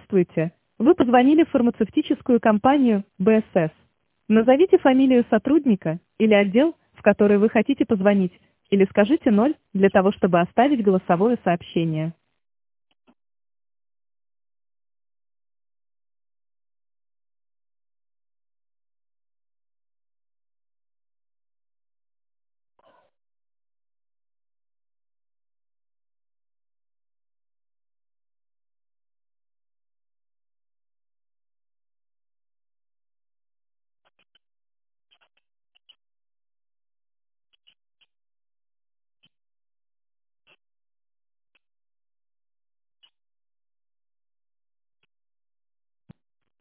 Здравствуйте. Вы позвонили в фармацевтическую компанию БСС. Назовите фамилию сотрудника или отдел, в который вы хотите позвонить, или скажите 0 для того, чтобы оставить голосовое сообщение.